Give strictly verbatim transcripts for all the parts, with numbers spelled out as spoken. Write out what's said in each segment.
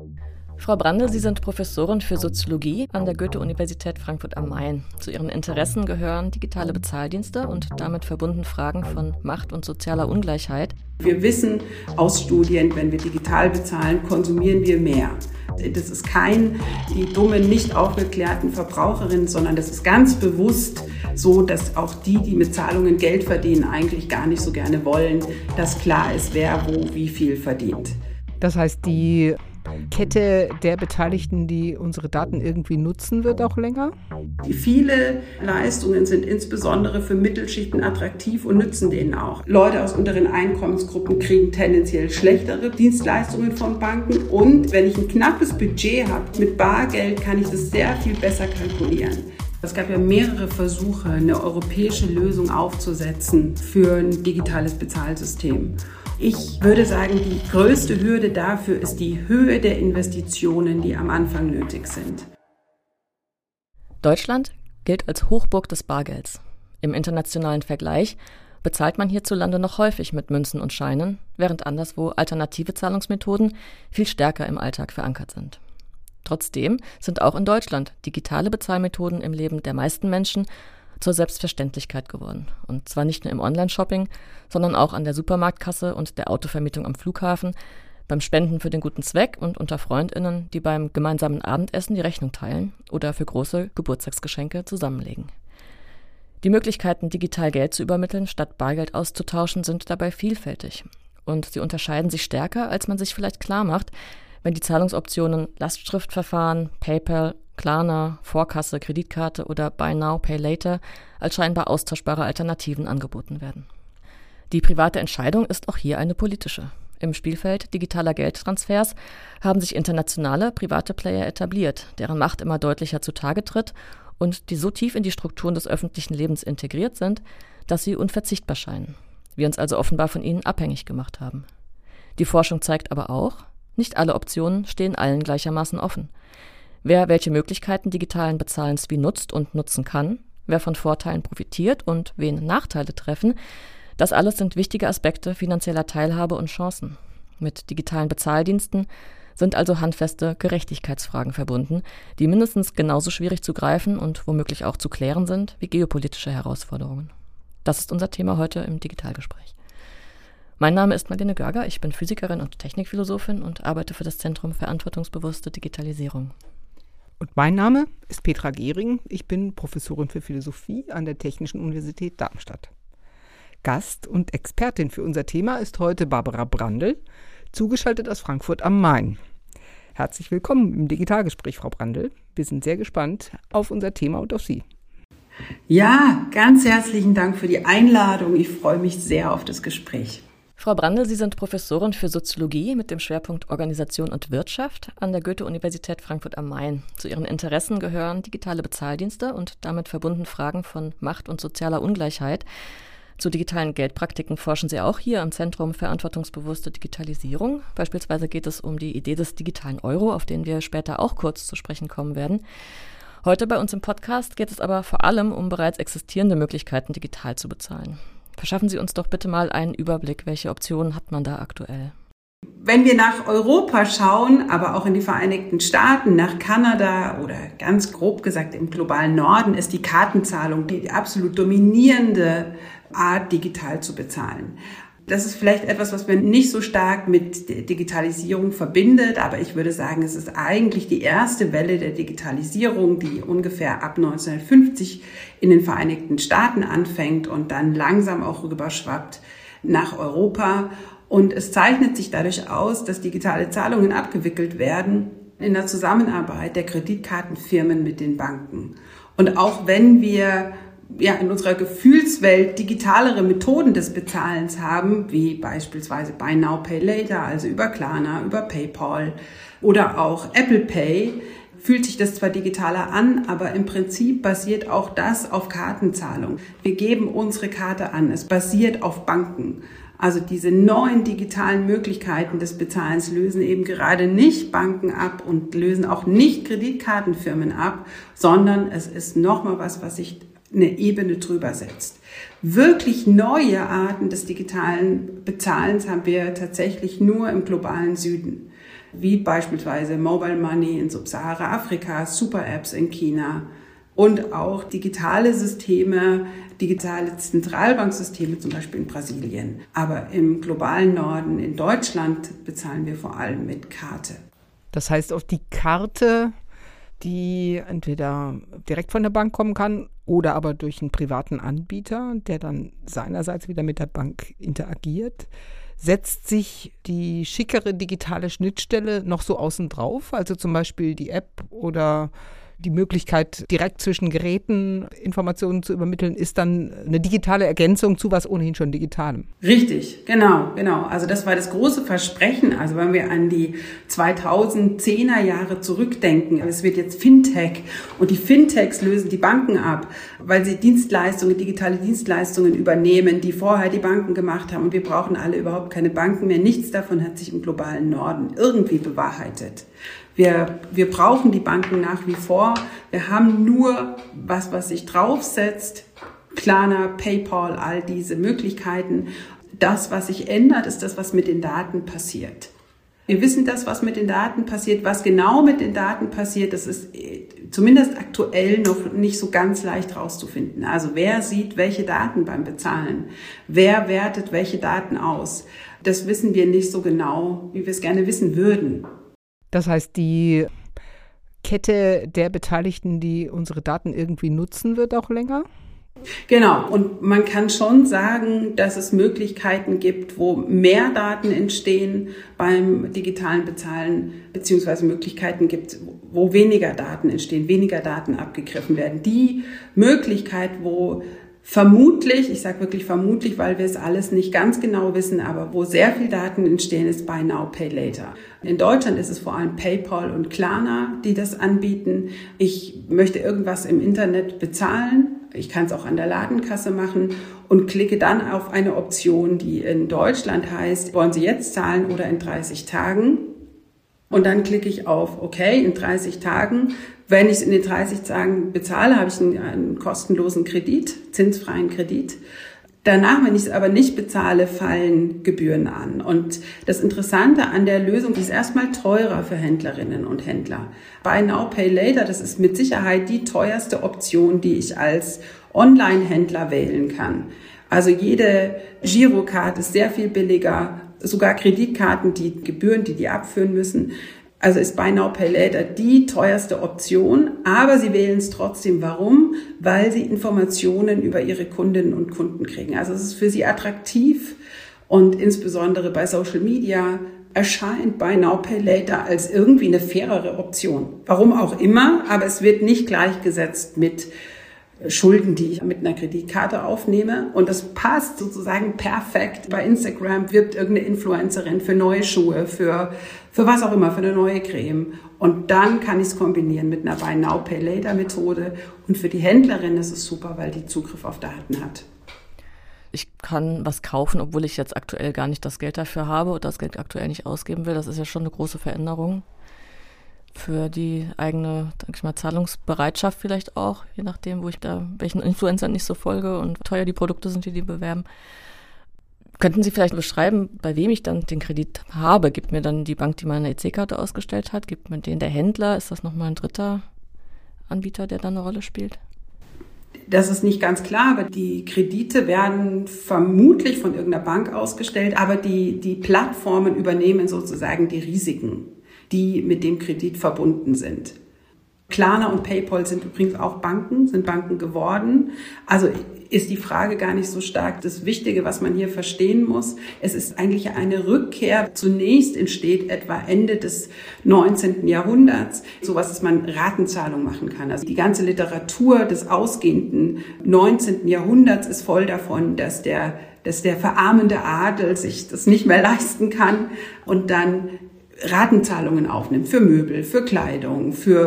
Frau Brandl, Sie sind Professorin für Soziologie an der Goethe-Universität Frankfurt am Main. Zu Ihren Interessen gehören digitale Bezahldienste und damit verbunden Fragen von Macht und sozialer Ungleichheit. Wir wissen aus Studien, wenn wir digital bezahlen, konsumieren wir mehr. Das ist kein die dummen, nicht aufgeklärten Verbraucherinnen, sondern das ist ganz bewusst so, dass auch die, die mit Zahlungen Geld verdienen, eigentlich gar nicht so gerne wollen, dass klar ist, wer wo wie viel verdient. Das heißt, die Kette der Beteiligten, die unsere Daten irgendwie nutzen, wird auch länger? Die viele Leistungen sind insbesondere für Mittelschichten attraktiv und nützen denen auch. Leute aus unteren Einkommensgruppen kriegen tendenziell schlechtere Dienstleistungen von Banken. Und wenn ich ein knappes Budget habe, mit Bargeld kann ich das sehr viel besser kalkulieren. Es gab ja mehrere Versuche, eine europäische Lösung aufzusetzen für ein digitales Bezahlsystem. Ich würde sagen, die größte Hürde dafür ist die Höhe der Investitionen, die am Anfang nötig sind. Deutschland gilt als Hochburg des Bargelds. Im internationalen Vergleich bezahlt man hierzulande noch häufig mit Münzen und Scheinen, während anderswo alternative Zahlungsmethoden viel stärker im Alltag verankert sind. Trotzdem sind auch in Deutschland digitale Bezahlmethoden im Leben der meisten Menschen zur Selbstverständlichkeit geworden. Und zwar nicht nur im Online-Shopping, sondern auch an der Supermarktkasse und der Autovermietung am Flughafen, beim Spenden für den guten Zweck und unter FreundInnen, die beim gemeinsamen Abendessen die Rechnung teilen oder für große Geburtstagsgeschenke zusammenlegen. Die Möglichkeiten, digital Geld zu übermitteln, statt Bargeld auszutauschen, sind dabei vielfältig. Und sie unterscheiden sich stärker, als man sich vielleicht klar macht, wenn die Zahlungsoptionen Lastschriftverfahren, PayPal, Klarna, Vorkasse, Kreditkarte oder Buy Now, Pay Later als scheinbar austauschbare Alternativen angeboten werden. Die private Entscheidung ist auch hier eine politische. Im Spielfeld digitaler Geldtransfers haben sich internationale private Player etabliert, deren Macht immer deutlicher zutage tritt und die so tief in die Strukturen des öffentlichen Lebens integriert sind, dass sie unverzichtbar scheinen. Wir uns also offenbar von ihnen abhängig gemacht haben. Die Forschung zeigt aber auch, nicht alle Optionen stehen allen gleichermaßen offen. Wer welche Möglichkeiten digitalen Bezahlens wie nutzt und nutzen kann, wer von Vorteilen profitiert und wen Nachteile treffen, das alles sind wichtige Aspekte finanzieller Teilhabe und Chancen. Mit digitalen Bezahldiensten sind also handfeste Gerechtigkeitsfragen verbunden, die mindestens genauso schwierig zu greifen und womöglich auch zu klären sind wie geopolitische Herausforderungen. Das ist unser Thema heute im Digitalgespräch. Mein Name ist Marlene Görger, ich bin Physikerin und Technikphilosophin und arbeite für das Zentrum Verantwortungsbewusste Digitalisierung. Und mein Name ist Petra Gehring, ich bin Professorin für Philosophie an der Technischen Universität Darmstadt. Gast und Expertin für unser Thema ist heute Barbara Brandl, zugeschaltet aus Frankfurt am Main. Herzlich willkommen im Digitalgespräch, Frau Brandl. Wir sind sehr gespannt auf unser Thema und auf Sie. Ja, ganz herzlichen Dank für die Einladung. Ich freue mich sehr auf das Gespräch. Frau Brandl, Sie sind Professorin für Soziologie mit dem Schwerpunkt Organisation und Wirtschaft an der Goethe-Universität Frankfurt am Main. Zu Ihren Interessen gehören digitale Bezahldienste und damit verbunden Fragen von Macht und sozialer Ungleichheit. Zu digitalen Geldpraktiken forschen Sie auch hier am Zentrum Verantwortungsbewusste Digitalisierung. Beispielsweise geht es um die Idee des digitalen Euro, auf den wir später auch kurz zu sprechen kommen werden. Heute bei uns im Podcast geht es aber vor allem um bereits existierende Möglichkeiten, digital zu bezahlen. Verschaffen Sie uns doch bitte mal einen Überblick, welche Optionen hat man da aktuell? Wenn wir nach Europa schauen, aber auch in die Vereinigten Staaten, nach Kanada oder ganz grob gesagt im globalen Norden, ist die Kartenzahlung die absolut dominierende Art, digital zu bezahlen. Das ist vielleicht etwas, was man nicht so stark mit Digitalisierung verbindet, aber ich würde sagen, es ist eigentlich die erste Welle der Digitalisierung, die ungefähr ab neunzehnhundertfünfzig in den Vereinigten Staaten anfängt und dann langsam auch rüberschwappt nach Europa. Und es zeichnet sich dadurch aus, dass digitale Zahlungen abgewickelt werden in der Zusammenarbeit der Kreditkartenfirmen mit den Banken. Und auch wenn wir ja in unserer Gefühlswelt digitalere Methoden des Bezahlens haben, wie beispielsweise Buy Now, Pay Later, also über Klarna, über PayPal oder auch Apple Pay, fühlt sich das zwar digitaler an, aber im Prinzip basiert auch das auf Kartenzahlung. Wir geben unsere Karte an, es basiert auf Banken. Also diese neuen digitalen Möglichkeiten des Bezahlens lösen eben gerade nicht Banken ab und lösen auch nicht Kreditkartenfirmen ab, sondern es ist nochmal was, was sich eine Ebene drüber setzt. Wirklich neue Arten des digitalen Bezahlens haben wir tatsächlich nur im globalen Süden, wie beispielsweise Mobile Money in Subsahara-Afrika, Super-Apps in China und auch digitale Systeme, digitale Zentralbanksysteme, zum Beispiel in Brasilien. Aber im globalen Norden, in Deutschland, bezahlen wir vor allem mit Karte. Das heißt, auf die Karte, die entweder direkt von der Bank kommen kann oder aber durch einen privaten Anbieter, der dann seinerseits wieder mit der Bank interagiert, setzt sich die schickere digitale Schnittstelle noch so außen drauf, also zum Beispiel die App oder die Möglichkeit, direkt zwischen Geräten Informationen zu übermitteln, ist dann eine digitale Ergänzung zu was ohnehin schon Digitalem. Richtig, genau, genau. Also das war das große Versprechen. Also wenn wir an die zweitausendzehner Jahre zurückdenken, es wird jetzt Fintech und die Fintechs lösen die Banken ab, weil sie Dienstleistungen, digitale Dienstleistungen übernehmen, die vorher die Banken gemacht haben und wir brauchen alle überhaupt keine Banken mehr. Nichts davon hat sich im globalen Norden irgendwie bewahrheitet. Wir, wir brauchen die Banken nach wie vor. Wir haben nur was, was sich draufsetzt. Klarna, PayPal, all diese Möglichkeiten. Das, was sich ändert, ist das, was mit den Daten passiert. Wir wissen das, was mit den Daten passiert. Was genau mit den Daten passiert, das ist zumindest aktuell noch nicht so ganz leicht rauszufinden. Also wer sieht welche Daten beim Bezahlen? Wer wertet welche Daten aus? Das wissen wir nicht so genau, wie wir es gerne wissen würden. Das heißt, die Kette der Beteiligten, die unsere Daten irgendwie nutzen, wird auch länger? Genau. Und man kann schon sagen, dass es Möglichkeiten gibt, wo mehr Daten entstehen beim digitalen Bezahlen, beziehungsweise Möglichkeiten gibt, wo weniger Daten entstehen, weniger Daten abgegriffen werden. Die Möglichkeit, wo vermutlich, ich sage wirklich vermutlich, weil wir es alles nicht ganz genau wissen, aber wo sehr viel Daten entstehen, ist Buy Now, Pay Later. In Deutschland ist es vor allem PayPal und Klarna, die das anbieten. Ich möchte irgendwas im Internet bezahlen. Ich kann es auch an der Ladenkasse machen und klicke dann auf eine Option, die in Deutschland heißt, wollen Sie jetzt zahlen oder in dreißig Tagen? Und dann klicke ich auf okay, in dreißig Tagen. Wenn ich es in den dreißig Tagen bezahle, habe ich einen, einen kostenlosen Kredit, zinsfreien Kredit. Danach, wenn ich es aber nicht bezahle, fallen Gebühren an. Und das Interessante an der Lösung ist erstmal teurer für Händlerinnen und Händler. Buy Now, Pay Later, das ist mit Sicherheit die teuerste Option, die ich als Online-Händler wählen kann. Also jede Girocard ist sehr viel billiger, sogar Kreditkarten, die Gebühren, die die abführen müssen. Also ist Buy Now, Pay Later die teuerste Option, aber sie wählen es trotzdem. Warum? Weil sie Informationen über ihre Kundinnen und Kunden kriegen. Also es ist für sie attraktiv und insbesondere bei Social Media erscheint Buy Now, Pay Later als irgendwie eine fairere Option. Warum auch immer, aber es wird nicht gleichgesetzt mit Schulden, die ich mit einer Kreditkarte aufnehme. Und das passt sozusagen perfekt. Bei Instagram wirbt irgendeine Influencerin für neue Schuhe, für, für was auch immer, für eine neue Creme. Und dann kann ich es kombinieren mit einer Buy Now, Pay Later Methode. Und für die Händlerin ist es super, weil die Zugriff auf Daten hat. Ich kann was kaufen, obwohl ich jetzt aktuell gar nicht das Geld dafür habe oder das Geld aktuell nicht ausgeben will. Das ist ja schon eine große Veränderung für die eigene, sag ich mal, Zahlungsbereitschaft vielleicht auch, je nachdem, wo ich da, welchen Influencern nicht so folge und teuer die Produkte sind, die die bewerben. Könnten Sie vielleicht beschreiben, bei wem ich dann den Kredit habe? Gibt mir dann die Bank, die meine E C-Karte ausgestellt hat? Gibt mir den der Händler? Ist das nochmal ein dritter Anbieter, der da eine Rolle spielt? Das ist nicht ganz klar, aber die Kredite werden vermutlich von irgendeiner Bank ausgestellt, aber die, die Plattformen übernehmen sozusagen die Risiken, die mit dem Kredit verbunden sind. Klarna und PayPal sind übrigens auch Banken, sind Banken geworden. Also ist die Frage gar nicht so stark. Das Wichtige, was man hier verstehen muss, es ist eigentlich eine Rückkehr. Zunächst entsteht etwa Ende des neunzehnten Jahrhunderts sowas, dass man Ratenzahlung machen kann. Also die ganze Literatur des ausgehenden neunzehnten Jahrhunderts ist voll davon, dass der, dass der verarmende Adel sich das nicht mehr leisten kann und dann Ratenzahlungen aufnimmt für Möbel, für Kleidung, für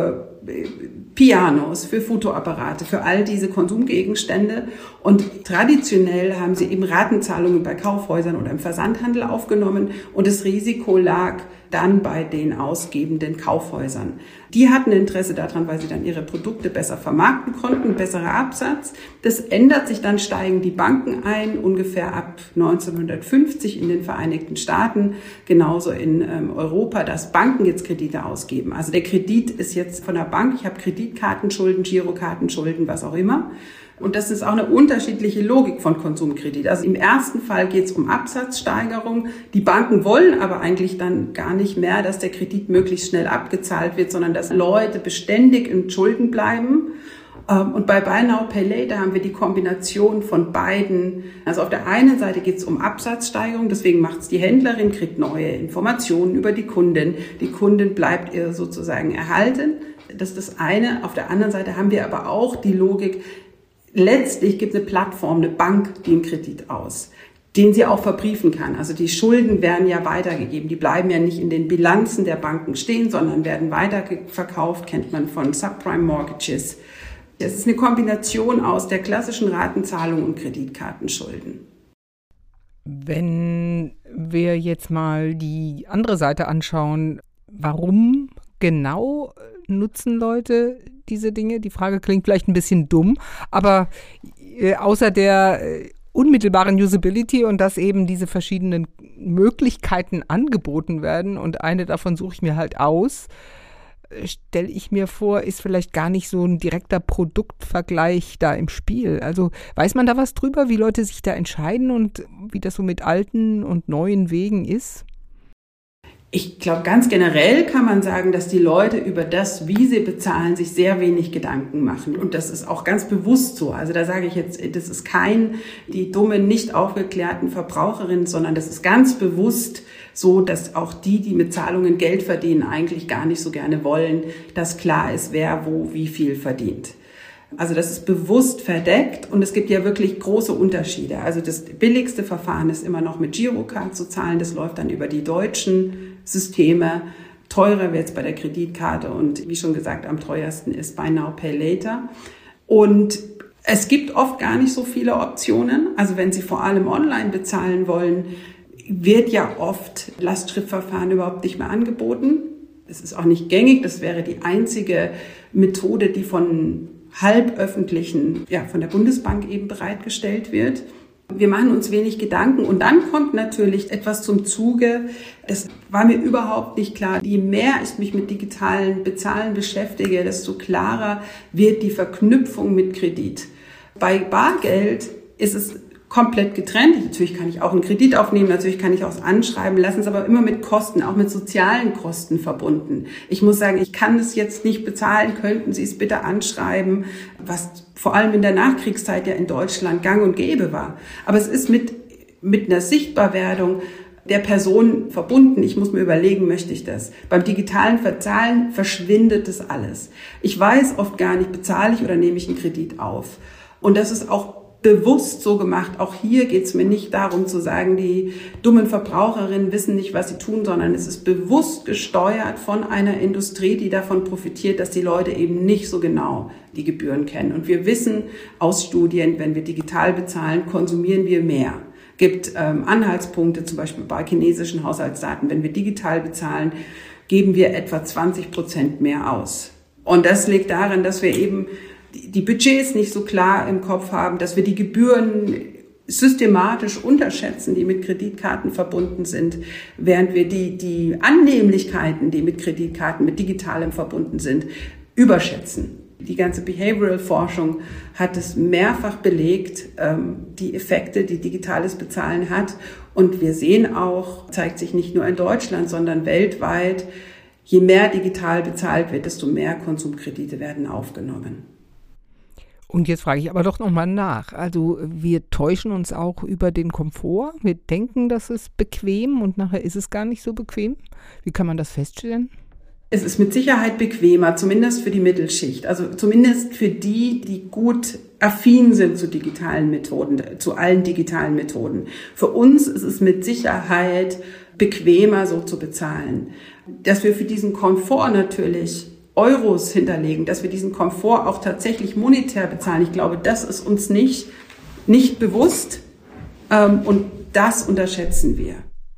Pianos, für Fotoapparate, für all diese Konsumgegenstände. Und traditionell haben sie eben Ratenzahlungen bei Kaufhäusern oder im Versandhandel aufgenommen und das Risiko lag dann bei den ausgebenden Kaufhäusern. Die hatten Interesse daran, weil sie dann ihre Produkte besser vermarkten konnten, besserer Absatz. Das ändert sich dann, steigen die Banken ein, ungefähr ab neunzehnhundertfünfzig in den Vereinigten Staaten, genauso in ähm, Europa, dass Banken jetzt Kredite ausgeben. Also der Kredit ist jetzt von der Bank, ich habe Kreditkartenschulden, Girokartenschulden, was auch immer. Und das ist auch eine unterschiedliche Logik von Konsumkredit. Also im ersten Fall geht es um Absatzsteigerung. Die Banken wollen aber eigentlich dann gar nicht mehr, dass der Kredit möglichst schnell abgezahlt wird, sondern dass Leute beständig in Schulden bleiben. Und bei Buy Now, Pay Later haben wir die Kombination von beiden. Also auf der einen Seite geht es um Absatzsteigerung, deswegen macht es die Händlerin, kriegt neue Informationen über die Kunden. Die Kundin bleibt ihr sozusagen erhalten. Das ist das eine. Auf der anderen Seite haben wir aber auch die Logik, letztlich gibt es eine Plattform, eine Bank, die einen Kredit aus, den sie auch verbriefen kann. Also die Schulden werden ja weitergegeben. Die bleiben ja nicht in den Bilanzen der Banken stehen, sondern werden weiterverkauft, kennt man von Subprime Mortgages. Es ist eine Kombination aus der klassischen Ratenzahlung und Kreditkartenschulden. Wenn wir jetzt mal die andere Seite anschauen, warum genau nutzen Leute diese Dinge? Die Frage klingt vielleicht ein bisschen dumm, aber äh, außer der äh, unmittelbaren Usability und dass eben diese verschiedenen Möglichkeiten angeboten werden und eine davon suche ich mir halt aus, äh, stelle ich mir vor, ist vielleicht gar nicht so ein direkter Produktvergleich da im Spiel. Also weiß man da was drüber, wie Leute sich da entscheiden und wie das so mit alten und neuen Wegen ist? Ich glaube, ganz generell kann man sagen, dass die Leute über das, wie sie bezahlen, sich sehr wenig Gedanken machen. Und das ist auch ganz bewusst so. Also da sage ich jetzt, das ist kein die dummen, nicht aufgeklärten Verbraucherinnen, sondern das ist ganz bewusst so, dass auch die, die mit Zahlungen Geld verdienen, eigentlich gar nicht so gerne wollen, dass klar ist, wer wo wie viel verdient. Also das ist bewusst verdeckt und es gibt ja wirklich große Unterschiede. Also das billigste Verfahren ist immer noch mit Girocard zu zahlen. Das läuft dann über die deutschen Systeme. Teurer wird es bei der Kreditkarte und wie schon gesagt, am teuersten ist Buy Now, Pay Later. Und es gibt oft gar nicht so viele Optionen. Also wenn Sie vor allem online bezahlen wollen, wird ja oft Lastschriftverfahren überhaupt nicht mehr angeboten. Es ist auch nicht gängig. Das wäre die einzige Methode, die von halböffentlichen, ja, von der Bundesbank eben bereitgestellt wird. Wir machen uns wenig Gedanken und dann kommt natürlich etwas zum Zuge. Das war mir überhaupt nicht klar. Je mehr ich mich mit digitalen Bezahlen beschäftige, desto klarer wird die Verknüpfung mit Kredit. Bei Bargeld ist es komplett getrennt. Natürlich kann ich auch einen Kredit aufnehmen, natürlich kann ich auch anschreiben lassen, es aber immer mit Kosten, auch mit sozialen Kosten verbunden. Ich muss sagen, ich kann es jetzt nicht bezahlen, könnten Sie es bitte anschreiben, was vor allem in der Nachkriegszeit ja in Deutschland gang und gäbe war. Aber es ist mit, mit einer Sichtbarwerdung der Person verbunden. Ich muss mir überlegen, möchte ich das? Beim digitalen Verzahlen verschwindet das alles. Ich weiß oft gar nicht, bezahle ich oder nehme ich einen Kredit auf. Und das ist auch bewusst so gemacht. Auch hier geht es mir nicht darum zu sagen, die dummen Verbraucherinnen wissen nicht, was sie tun, sondern es ist bewusst gesteuert von einer Industrie, die davon profitiert, dass die Leute eben nicht so genau die Gebühren kennen. Und wir wissen aus Studien, wenn wir digital bezahlen, konsumieren wir mehr. Gibt ähm, Anhaltspunkte, zum Beispiel bei chinesischen Haushaltsdaten. Wenn wir digital bezahlen, geben wir etwa zwanzig Prozent mehr aus. Und das liegt daran, dass wir eben die Budgets nicht so klar im Kopf haben, dass wir die Gebühren systematisch unterschätzen, die mit Kreditkarten verbunden sind, während wir die, die Annehmlichkeiten, die mit Kreditkarten, mit Digitalem verbunden sind, überschätzen. Die ganze Behavioral-Forschung hat es mehrfach belegt, die Effekte, die digitales Bezahlen hat. Und wir sehen auch, zeigt sich nicht nur in Deutschland, sondern weltweit, je mehr digital bezahlt wird, desto mehr Konsumkredite werden aufgenommen. Und jetzt frage ich aber doch nochmal nach. Also wir täuschen uns auch über den Komfort. Wir denken, das ist bequem und nachher ist es gar nicht so bequem. Wie kann man das feststellen? Es ist mit Sicherheit bequemer, zumindest für die Mittelschicht. Also zumindest für die, die gut affin sind zu digitalen Methoden, zu allen digitalen Methoden. Für uns ist es mit Sicherheit bequemer, so zu bezahlen. Dass wir für diesen Komfort natürlich Euros hinterlegen, dass wir diesen Komfort auch tatsächlich monetär bezahlen. Ich glaube, das ist uns nicht, nicht bewusst ähm, und das unterschätzen wir.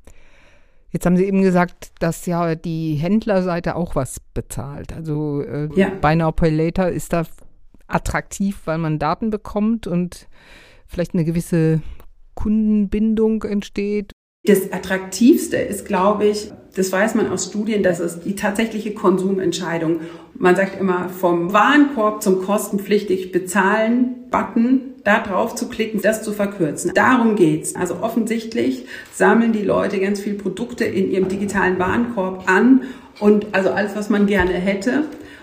Jetzt haben Sie eben gesagt, dass ja die Händlerseite auch was bezahlt. Also äh, ja. Buy Now, Pay Later ist da attraktiv, weil man Daten bekommt und vielleicht eine gewisse Kundenbindung entsteht. Das Attraktivste ist, glaube ich, das weiß man aus Studien, das ist die tatsächliche Konsumentscheidung. Man sagt immer, vom Warenkorb zum kostenpflichtig bezahlen Button, da drauf zu klicken, das zu verkürzen. Darum geht's. Also offensichtlich sammeln die Leute ganz viel Produkte in ihrem digitalen Warenkorb an und also alles, was man gerne hätte.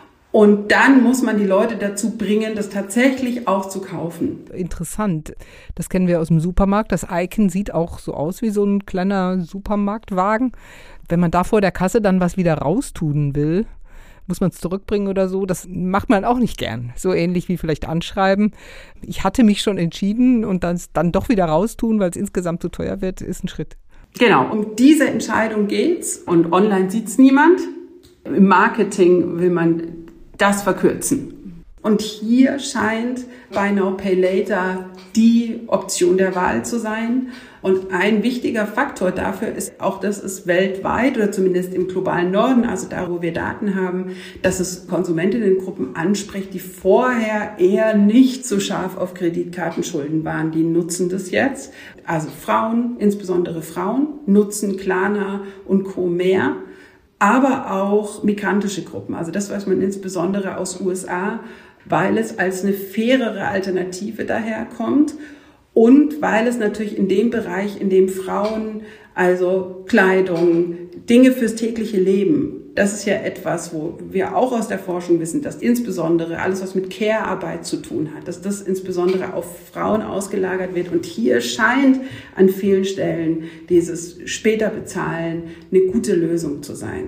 Und dann muss man die Leute dazu bringen, das tatsächlich auch zu kaufen. Interessant. Das kennen wir aus dem Supermarkt. Das Icon sieht auch so aus wie so ein kleiner Supermarktwagen. Wenn man da vor der Kasse dann was wieder raustun will, muss man es zurückbringen oder so. Das macht man auch nicht gern. So ähnlich wie vielleicht anschreiben. Ich hatte mich schon entschieden und dann, dann doch wieder raustun, weil es insgesamt zu teuer wird, ist ein Schritt. Genau, um diese Entscheidung geht's. Und online sieht's niemand. Im Marketing will man das verkürzen. Und hier scheint Buy Now, Pay Later die Option der Wahl zu sein. Und ein wichtiger Faktor dafür ist auch, dass es weltweit oder zumindest im globalen Norden, also da, wo wir Daten haben, dass es Konsumentinnengruppen anspricht, die vorher eher nicht so scharf auf Kreditkartenschulden waren. Die nutzen das jetzt. Also Frauen, insbesondere Frauen, nutzen Klarna und Co. mehr. Aber auch migrantische Gruppen. Also das weiß man insbesondere aus U S A, weil es als eine fairere Alternative daherkommt und weil es natürlich in dem Bereich, in dem Frauen, also Kleidung, Dinge fürs tägliche Leben, das ist ja etwas, wo wir auch aus der Forschung wissen, dass insbesondere alles, was mit Care-Arbeit zu tun hat, dass das insbesondere auf Frauen ausgelagert wird. Und hier scheint an vielen Stellen dieses später bezahlen eine gute Lösung zu sein.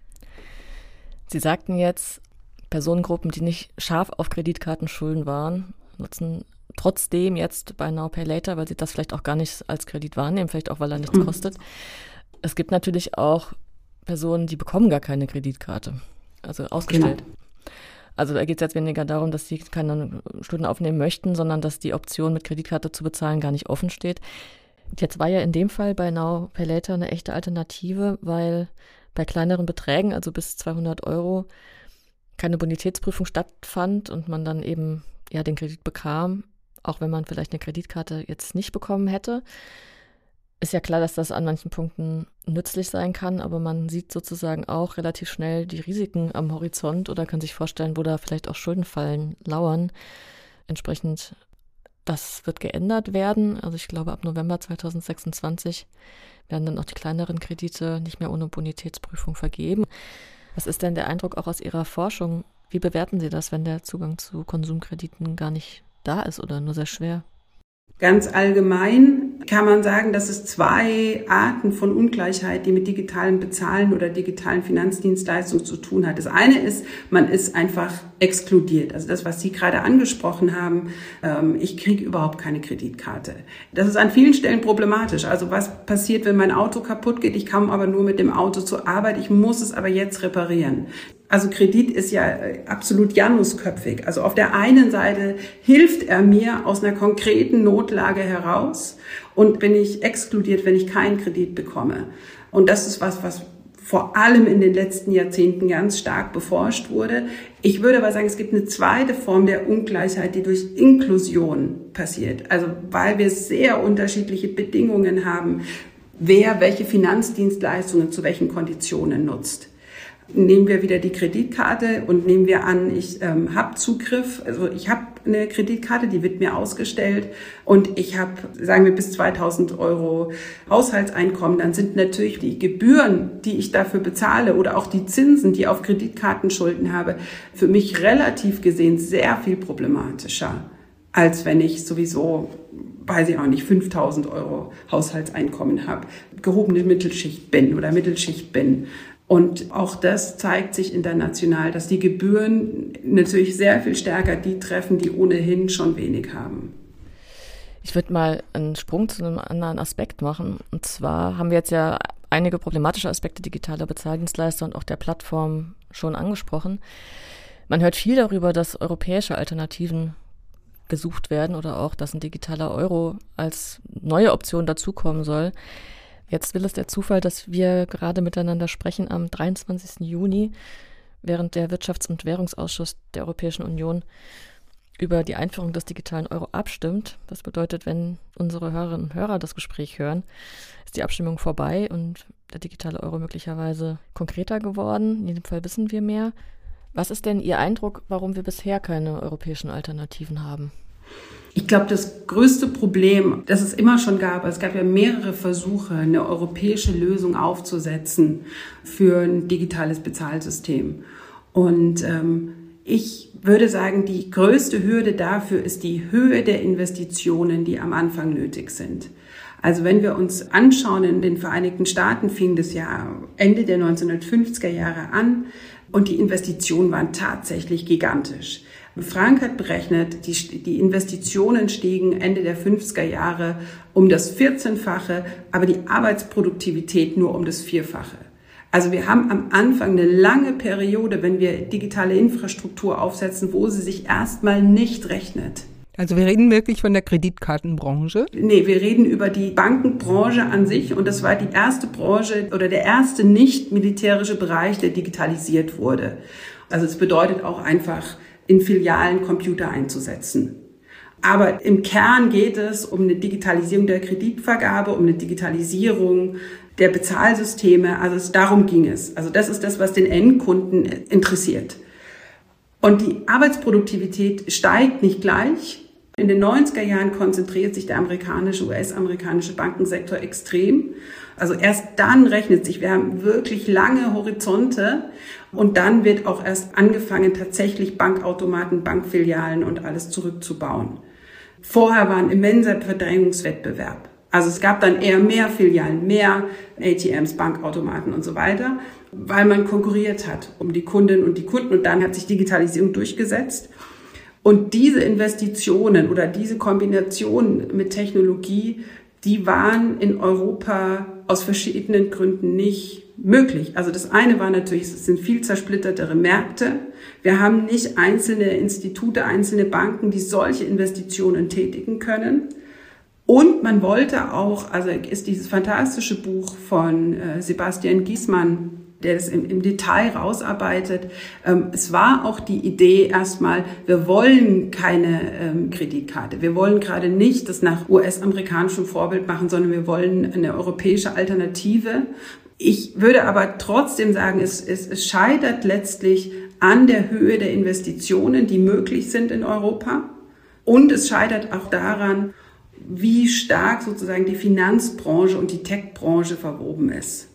Sie sagten jetzt, Personengruppen, die nicht scharf auf Kreditkartenschulden waren, nutzen trotzdem jetzt Buy Now, Pay Later, weil sie das vielleicht auch gar nicht als Kredit wahrnehmen, vielleicht auch, weil er nichts kostet. Es gibt natürlich auch Personen, die bekommen gar keine Kreditkarte, also ausgestellt. Genau. Also da geht es jetzt weniger darum, dass sie keine Schulden aufnehmen möchten, sondern dass die Option, mit Kreditkarte zu bezahlen, gar nicht offen steht. Jetzt war ja in dem Fall Buy Now, Pay Later eine echte Alternative, weil bei kleineren Beträgen, also bis zweihundert Euro, keine Bonitätsprüfung stattfand und man dann eben ja den Kredit bekam, auch wenn man vielleicht eine Kreditkarte jetzt nicht bekommen hätte. Ist ja klar, dass das an manchen Punkten nützlich sein kann, aber man sieht sozusagen auch relativ schnell die Risiken am Horizont oder kann sich vorstellen, wo da vielleicht auch Schuldenfallen lauern. Entsprechend, das wird geändert werden. Also ich glaube, ab November zweitausendsechsundzwanzig werden dann auch die kleineren Kredite nicht mehr ohne Bonitätsprüfung vergeben. Was ist denn der Eindruck auch aus Ihrer Forschung? Wie bewerten Sie das, wenn der Zugang zu Konsumkrediten gar nicht da ist oder nur sehr schwer? Ganz allgemein kann man sagen, dass es zwei Arten von Ungleichheit, die mit digitalem Bezahlen oder digitalen Finanzdienstleistungen zu tun hat. Das eine ist, man ist einfach exkludiert. Also das, was Sie gerade angesprochen haben, ähm, ich kriege überhaupt keine Kreditkarte. Das ist an vielen Stellen problematisch. Also was passiert, wenn mein Auto kaputt geht? Ich komme aber nur mit dem Auto zur Arbeit. Ich muss es aber jetzt reparieren. Also Kredit ist ja absolut janusköpfig. Also auf der einen Seite hilft er mir aus einer konkreten Notlage heraus und bin ich exkludiert, wenn ich keinen Kredit bekomme. Und das ist was, was vor allem in den letzten Jahrzehnten ganz stark beforscht wurde. Ich würde aber sagen, es gibt eine zweite Form der Ungleichheit, die durch Inklusion passiert. Also weil wir sehr unterschiedliche Bedingungen haben, wer welche Finanzdienstleistungen zu welchen Konditionen nutzt. Nehmen wir wieder die Kreditkarte und nehmen wir an, ich ähm, habe Zugriff, also ich habe eine Kreditkarte, die wird mir ausgestellt und ich habe, sagen wir, bis zweitausend Euro Haushaltseinkommen, dann sind natürlich die Gebühren, die ich dafür bezahle oder auch die Zinsen, die ich auf Kreditkartenschulden habe, für mich relativ gesehen sehr viel problematischer, als wenn ich sowieso, weiß ich auch nicht, fünftausend Euro Haushaltseinkommen habe, gehobene Mittelschicht bin oder Mittelschicht bin. Und auch das zeigt sich international, dass die Gebühren natürlich sehr viel stärker die treffen, die ohnehin schon wenig haben. Ich würde mal einen Sprung zu einem anderen Aspekt machen. Und zwar haben wir jetzt ja einige problematische Aspekte digitaler Bezahldienstleister und auch der Plattform schon angesprochen. Man hört viel darüber, dass europäische Alternativen gesucht werden oder auch, dass ein digitaler Euro als neue Option dazukommen soll. Jetzt will es der Zufall, dass wir gerade miteinander sprechen am dreiundzwanzigsten Juni, während der Wirtschafts- und Währungsausschuss der Europäischen Union über die Einführung des digitalen Euro abstimmt. Das bedeutet, wenn unsere Hörerinnen und Hörer das Gespräch hören, ist die Abstimmung vorbei und der digitale Euro möglicherweise konkreter geworden. In jedem Fall wissen wir mehr. Was ist denn Ihr Eindruck, warum wir bisher keine europäischen Alternativen haben? Ich glaube, das größte Problem, das es immer schon gab, es gab ja mehrere Versuche, eine europäische Lösung aufzusetzen für ein digitales Bezahlsystem. Und ähm, ich würde sagen, die größte Hürde dafür ist die Höhe der Investitionen, die am Anfang nötig sind. Also wenn wir uns anschauen, in den Vereinigten Staaten fing das ja Ende der neunzehnhundertfünfziger Jahre an und die Investitionen waren tatsächlich gigantisch. Frank hat berechnet, die, die Investitionen stiegen Ende der fünfziger Jahre um das vierzehnfache, aber die Arbeitsproduktivität nur um das Vierfache. Also wir haben am Anfang eine lange Periode, wenn wir digitale Infrastruktur aufsetzen, wo sie sich erstmal nicht rechnet. Also wir reden wirklich von der Kreditkartenbranche? Nee, wir reden über die Bankenbranche an sich und das war die erste Branche oder der erste nicht militärische Bereich, der digitalisiert wurde. Also es bedeutet auch einfach, in Filialen Computer einzusetzen. Aber im Kern geht es um eine Digitalisierung der Kreditvergabe, um eine Digitalisierung der Bezahlsysteme. Also es, darum ging es. Also das ist das, was den Endkunden interessiert. Und die Arbeitsproduktivität steigt nicht gleich. In den neunziger Jahren konzentriert sich der amerikanische, U S-amerikanische Bankensektor extrem. Also erst dann rechnet sich, wir haben wirklich lange Horizonte und dann wird auch erst angefangen, tatsächlich Bankautomaten, Bankfilialen und alles zurückzubauen. Vorher war ein immenser Verdrängungswettbewerb. Also es gab dann eher mehr Filialen, mehr A T Ms, Bankautomaten und so weiter, weil man konkurriert hat um die Kundinnen und die Kunden und dann hat sich Digitalisierung durchgesetzt. Und diese Investitionen oder diese Kombination mit Technologie, die waren in Europa aus verschiedenen Gründen nicht möglich. Also das eine war natürlich, es sind viel zersplittertere Märkte. Wir haben nicht einzelne Institute, einzelne Banken, die solche Investitionen tätigen können. Und man wollte auch, also ist dieses fantastische Buch von äh, Sebastian Giesmann, der das im, im Detail rausarbeitet. Ähm, es war auch die Idee erstmal, wir wollen keine ähm, Kreditkarte. Wir wollen gerade nicht das nach U S-amerikanischem Vorbild machen, sondern wir wollen eine europäische Alternative. Ich würde aber trotzdem sagen, es, es, es scheitert letztlich an der Höhe der Investitionen, die möglich sind in Europa. Und es scheitert auch daran, wie stark sozusagen die Finanzbranche und die Tech-Branche verwoben ist.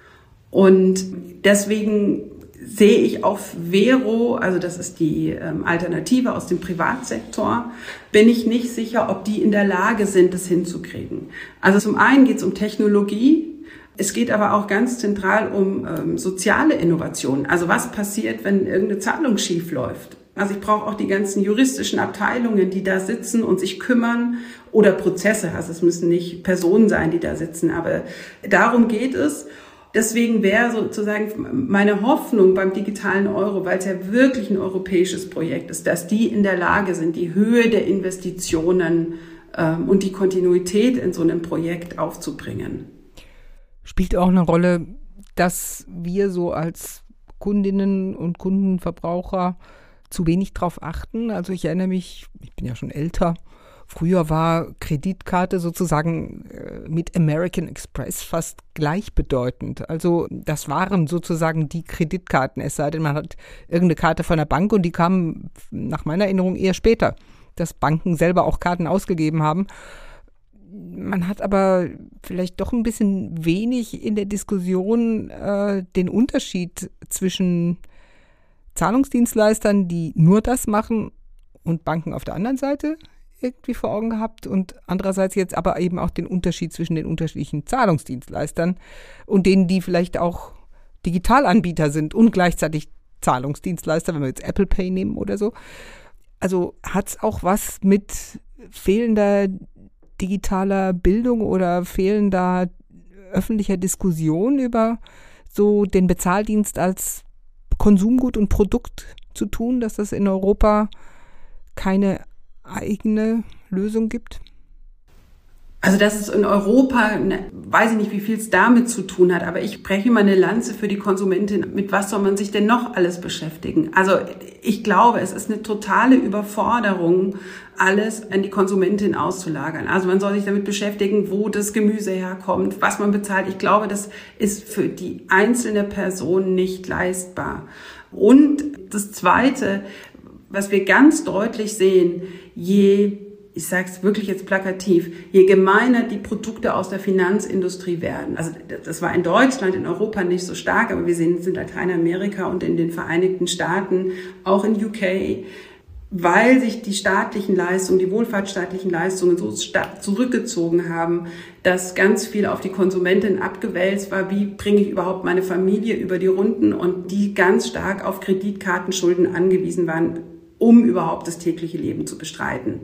Und deswegen sehe ich auf Vero, also das ist die ähm, Alternative aus dem Privatsektor, bin ich nicht sicher, ob die in der Lage sind, das hinzukriegen. Also zum einen geht es um Technologie, es geht aber auch ganz zentral um ähm, soziale Innovationen. Also was passiert, wenn irgendeine Zahlung schief läuft? Also ich brauche auch die ganzen juristischen Abteilungen, die da sitzen und sich kümmern oder Prozesse. Also es müssen nicht Personen sein, die da sitzen, aber darum geht es. Deswegen wäre sozusagen meine Hoffnung beim digitalen Euro, weil es ja wirklich ein europäisches Projekt ist, dass die in der Lage sind, die Höhe der Investitionen ähm, und die Kontinuität in so einem Projekt aufzubringen. Spielt auch eine Rolle, dass wir so als Kundinnen und Kundenverbraucher zu wenig drauf achten. Also ich erinnere mich, ich bin ja schon älter, früher war Kreditkarte sozusagen äh, mit American Express fast gleichbedeutend. Also das waren sozusagen die Kreditkarten, es sei denn, man hat irgendeine Karte von der Bank und die kam nach meiner Erinnerung eher später, dass Banken selber auch Karten ausgegeben haben. Man hat aber vielleicht doch ein bisschen wenig in der Diskussion äh, den Unterschied zwischen Zahlungsdienstleistern, die nur das machen und Banken auf der anderen Seite irgendwie vor Augen gehabt und andererseits jetzt aber eben auch den Unterschied zwischen den unterschiedlichen Zahlungsdienstleistern und denen, die vielleicht auch Digitalanbieter sind und gleichzeitig Zahlungsdienstleister, wenn wir jetzt Apple Pay nehmen oder so. Also hat es auch was mit fehlender digitaler Bildung oder fehlender öffentlicher Diskussion über so den Bezahldienst als Konsumgut und Produkt zu tun, dass es in Europa keine eigene Lösung gibt? Also dass es in Europa, ne, weiß ich nicht, wie viel es damit zu tun hat, aber ich breche immer eine Lanze für die Konsumentin. Mit was soll man sich denn noch alles beschäftigen? Also ich glaube, es ist eine totale Überforderung, alles an die Konsumentin auszulagern. Also man soll sich damit beschäftigen, wo das Gemüse herkommt, was man bezahlt. Ich glaube, das ist für die einzelne Person nicht leistbar. Und das Zweite, was wir ganz deutlich sehen, je ich sage es wirklich jetzt plakativ, je gemeiner die Produkte aus der Finanzindustrie werden. Also das war in Deutschland, in Europa nicht so stark, aber wir sehen, sind halt in Amerika und in den Vereinigten Staaten, auch in U K, weil sich die staatlichen Leistungen, die wohlfahrtsstaatlichen Leistungen so stark zurückgezogen haben, dass ganz viel auf die Konsumentin abgewälzt war. Wie bringe ich überhaupt meine Familie über die Runden? Und die ganz stark auf Kreditkartenschulden angewiesen waren, um überhaupt das tägliche Leben zu bestreiten.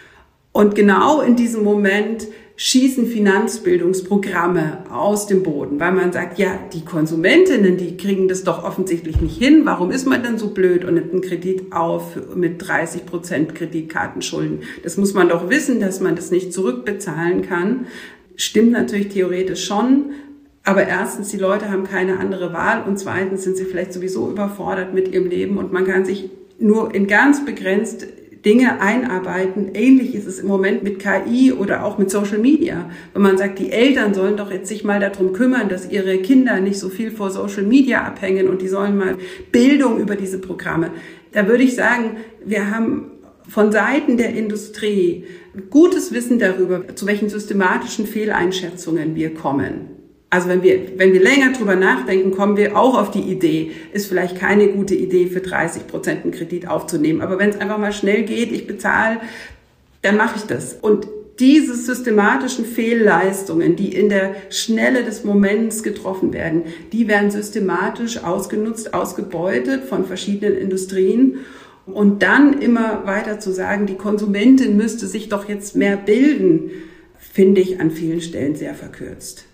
Und genau in diesem Moment schießen Finanzbildungsprogramme aus dem Boden, weil man sagt, ja, die Konsumentinnen, die kriegen das doch offensichtlich nicht hin. Warum ist man denn so blöd und nimmt einen Kredit auf mit dreißig Prozent Kreditkartenschulden? Das muss man doch wissen, dass man das nicht zurückbezahlen kann. Stimmt natürlich theoretisch schon. Aber erstens, die Leute haben keine andere Wahl und zweitens sind sie vielleicht sowieso überfordert mit ihrem Leben und man kann sich nur in ganz begrenzt Dinge einarbeiten. Ähnlich ist es im Moment mit K I oder auch mit Social Media. Wenn man sagt, die Eltern sollen doch jetzt sich mal darum kümmern, dass ihre Kinder nicht so viel vor Social Media abhängen und die sollen mal Bildung über diese Programme. Da würde ich sagen, wir haben von Seiten der Industrie gutes Wissen darüber, zu welchen systematischen Fehleinschätzungen wir kommen. Also wenn wir, wenn wir länger drüber nachdenken, kommen wir auch auf die Idee, ist vielleicht keine gute Idee, für dreißig Prozent einen Kredit aufzunehmen. Aber wenn es einfach mal schnell geht, ich bezahle, dann mache ich das. Und diese systematischen Fehlleistungen, die in der Schnelle des Moments getroffen werden, die werden systematisch ausgenutzt, ausgebeutet von verschiedenen Industrien. Und dann immer weiter zu sagen, die Konsumentin müsste sich doch jetzt mehr bilden, finde ich an vielen Stellen sehr verkürzt.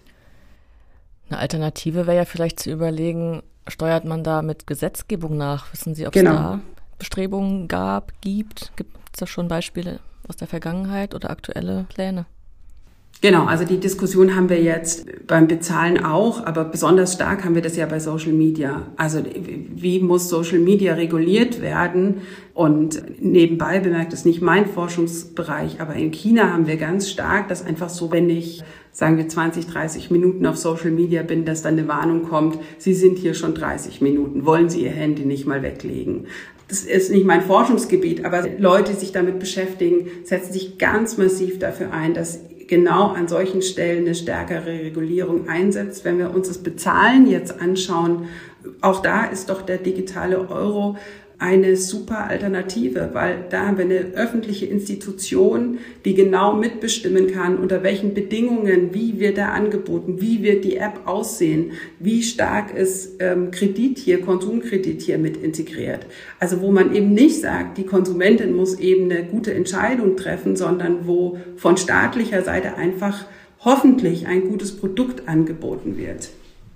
Eine Alternative wäre ja vielleicht zu überlegen, steuert man da mit Gesetzgebung nach? Wissen Sie, ob es genau. da Bestrebungen gab, gibt? Gibt es da schon Beispiele aus der Vergangenheit oder aktuelle Pläne? Genau, also die Diskussion haben wir jetzt beim Bezahlen auch, aber besonders stark haben wir das ja bei Social Media. Also wie muss Social Media reguliert werden? Und nebenbei bemerkt, ist nicht mein Forschungsbereich, aber in China haben wir ganz stark, dass einfach so, wenn ich, sagen wir, zwanzig, dreißig Minuten auf Social Media bin, dass dann eine Warnung kommt, Sie sind hier schon dreißig Minuten, wollen Sie Ihr Handy nicht mal weglegen? Das ist nicht mein Forschungsgebiet, aber Leute, die sich damit beschäftigen, setzen sich ganz massiv dafür ein, dass genau an solchen Stellen eine stärkere Regulierung einsetzt. Wenn wir uns das Bezahlen jetzt anschauen, auch da ist doch der digitale Euro eine super Alternative, weil da haben wir eine öffentliche Institution, die genau mitbestimmen kann, unter welchen Bedingungen, wie wird er angeboten, wie wird die App aussehen, wie stark ist ähm, Kredit hier, Konsumkredit hier mit integriert. Also wo man eben nicht sagt, die Konsumentin muss eben eine gute Entscheidung treffen, sondern wo von staatlicher Seite einfach hoffentlich ein gutes Produkt angeboten wird.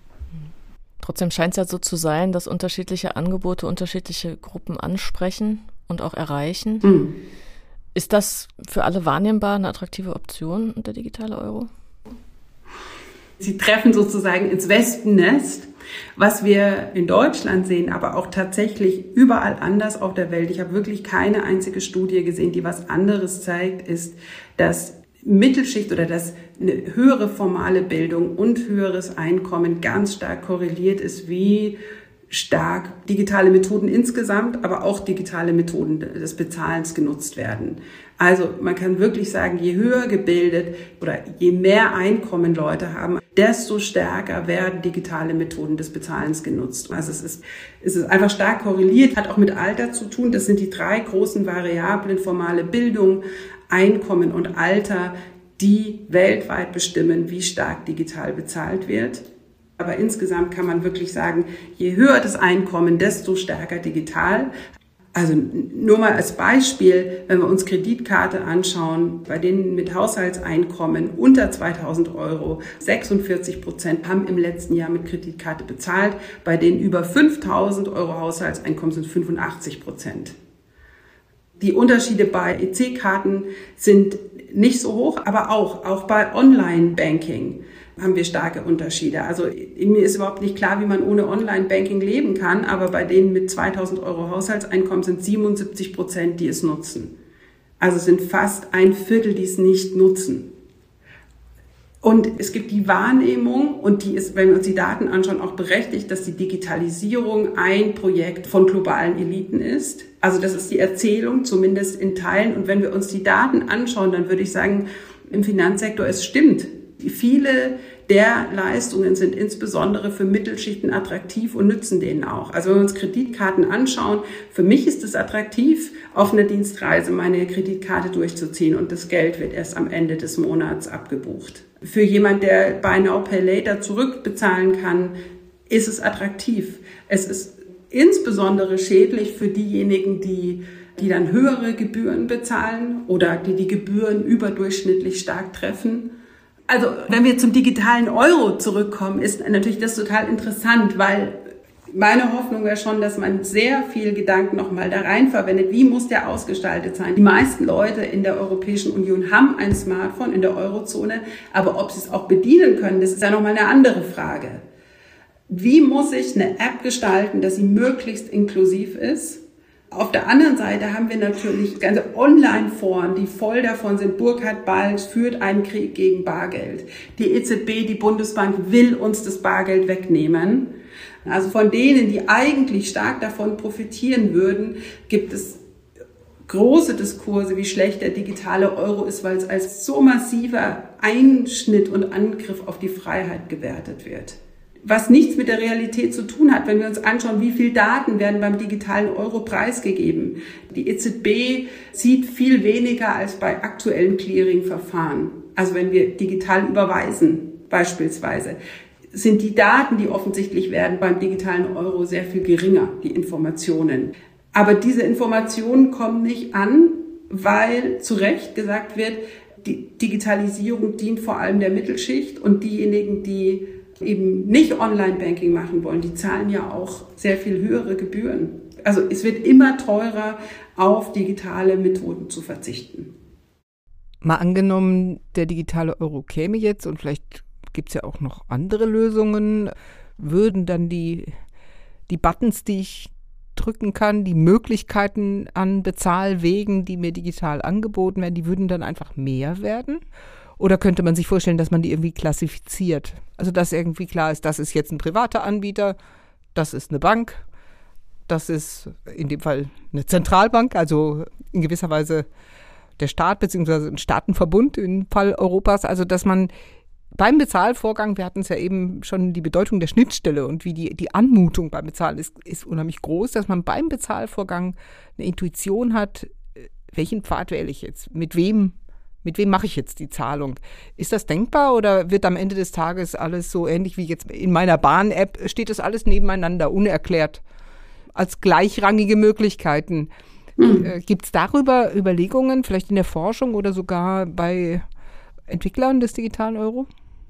Trotzdem scheint es ja so zu sein, dass unterschiedliche Angebote unterschiedliche Gruppen ansprechen und auch erreichen. Mhm. Ist das für alle wahrnehmbar eine attraktive Option, der digitale Euro? Sie treffen sozusagen ins Wespennest, was wir in Deutschland sehen, aber auch tatsächlich überall anders auf der Welt. Ich habe wirklich keine einzige Studie gesehen, die was anderes zeigt, ist, dass Mittelschicht oder dass eine höhere formale Bildung und höheres Einkommen ganz stark korreliert ist, wie stark digitale Methoden insgesamt, aber auch digitale Methoden des Bezahlens genutzt werden. Also man kann wirklich sagen, je höher gebildet oder je mehr Einkommen Leute haben, desto stärker werden digitale Methoden des Bezahlens genutzt. Also es ist, es ist einfach stark korreliert, hat auch mit Alter zu tun. Das sind die drei großen Variablen, formale Bildung, Einkommen und Alter, die weltweit bestimmen, wie stark digital bezahlt wird. Aber insgesamt kann man wirklich sagen, je höher das Einkommen, desto stärker digital. Also nur mal als Beispiel, wenn wir uns Kreditkarte anschauen, bei denen mit Haushaltseinkommen unter zweitausend Euro, sechsundvierzig Prozent haben im letzten Jahr mit Kreditkarte bezahlt, bei denen über fünftausend Euro Haushaltseinkommen sind fünfundachtzig Prozent. Die Unterschiede bei E C-Karten sind nicht so hoch, aber auch, auch bei Online-Banking haben wir starke Unterschiede. Also mir ist überhaupt nicht klar, wie man ohne Online-Banking leben kann, aber bei denen mit zweitausend Euro Haushaltseinkommen sind siebenundsiebzig Prozent, die es nutzen. Also es sind fast ein Viertel, die es nicht nutzen. Und es gibt die Wahrnehmung, und die ist, wenn wir uns die Daten anschauen, auch berechtigt, dass die Digitalisierung ein Projekt von globalen Eliten ist. Also das ist die Erzählung, zumindest in Teilen. Und wenn wir uns die Daten anschauen, dann würde ich sagen, im Finanzsektor, es stimmt. Viele der Leistungen sind insbesondere für Mittelschichten attraktiv und nützen denen auch. Also wenn wir uns Kreditkarten anschauen, für mich ist es attraktiv, auf einer Dienstreise meine Kreditkarte durchzuziehen und das Geld wird erst am Ende des Monats abgebucht. Für jemand, der Buy Now Pay Later zurückbezahlen kann, ist es attraktiv. Es ist insbesondere schädlich für diejenigen, die die dann höhere Gebühren bezahlen oder die die Gebühren überdurchschnittlich stark treffen. Also wenn wir zum digitalen Euro zurückkommen, ist natürlich das total interessant, weil meine Hoffnung wäre schon, dass man sehr viel Gedanken nochmal da rein verwendet. Wie muss der ausgestaltet sein? Die meisten Leute in der Europäischen Union haben ein Smartphone in der Eurozone, aber ob sie es auch bedienen können, das ist ja nochmal eine andere Frage. Wie muss ich eine App gestalten, dass sie möglichst inklusiv ist? Auf der anderen Seite haben wir natürlich ganze Online-Foren, die voll davon sind. Burkhard Balz führt einen Krieg gegen Bargeld. Die E Z B, die Bundesbank, will uns das Bargeld wegnehmen. Also von denen, die eigentlich stark davon profitieren würden, gibt es große Diskurse, wie schlecht der digitale Euro ist, weil es als so massiver Einschnitt und Angriff auf die Freiheit gewertet wird. Was nichts mit der Realität zu tun hat, wenn wir uns anschauen, wie viel Daten werden beim digitalen Euro preisgegeben. Die E Z B sieht viel weniger als bei aktuellen Clearing-Verfahren. Also wenn wir digital überweisen beispielsweise, sind die Daten, die offensichtlich werden beim digitalen Euro, sehr viel geringer, die Informationen. Aber diese Informationen kommen nicht an, weil zu Recht gesagt wird, die Digitalisierung dient vor allem der Mittelschicht und diejenigen, die eben nicht Online-Banking machen wollen, die zahlen ja auch sehr viel höhere Gebühren. Also es wird immer teurer, auf digitale Methoden zu verzichten. Mal angenommen, der digitale Euro käme jetzt und vielleicht gibt es ja auch noch andere Lösungen, würden dann die, die Buttons, die ich drücken kann, die Möglichkeiten an Bezahlwegen, die mir digital angeboten werden, die würden dann einfach mehr werden? Oder könnte man sich vorstellen, dass man die irgendwie klassifiziert? Also dass irgendwie klar ist, das ist jetzt ein privater Anbieter, das ist eine Bank, das ist in dem Fall eine Zentralbank, also in gewisser Weise der Staat bzw. ein Staatenverbund im Fall Europas. Also dass man beim Bezahlvorgang, wir hatten es ja eben schon, die Bedeutung der Schnittstelle und wie die, die Anmutung beim Bezahlen ist, ist unheimlich groß, dass man beim Bezahlvorgang eine Intuition hat, welchen Pfad wähle ich jetzt, mit wem Mit wem mache ich jetzt die Zahlung? Ist das denkbar oder wird am Ende des Tages alles so ähnlich wie jetzt in meiner Bahn-App, steht das alles nebeneinander, unerklärt, als gleichrangige Möglichkeiten? Mhm. Äh, gibt es darüber Überlegungen, vielleicht in der Forschung oder sogar bei Entwicklern des digitalen Euro?